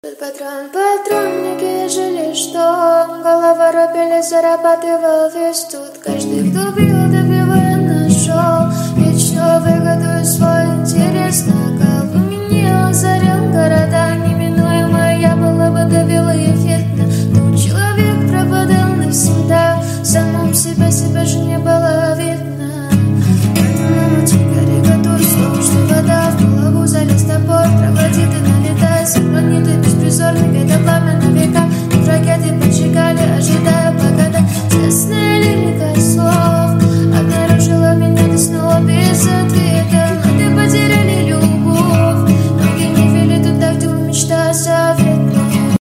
Патронники жили, что голова рубили, зарабатывал весь тут. Каждый, кто бил, добивая, нашел личную выгоду и свой интерес.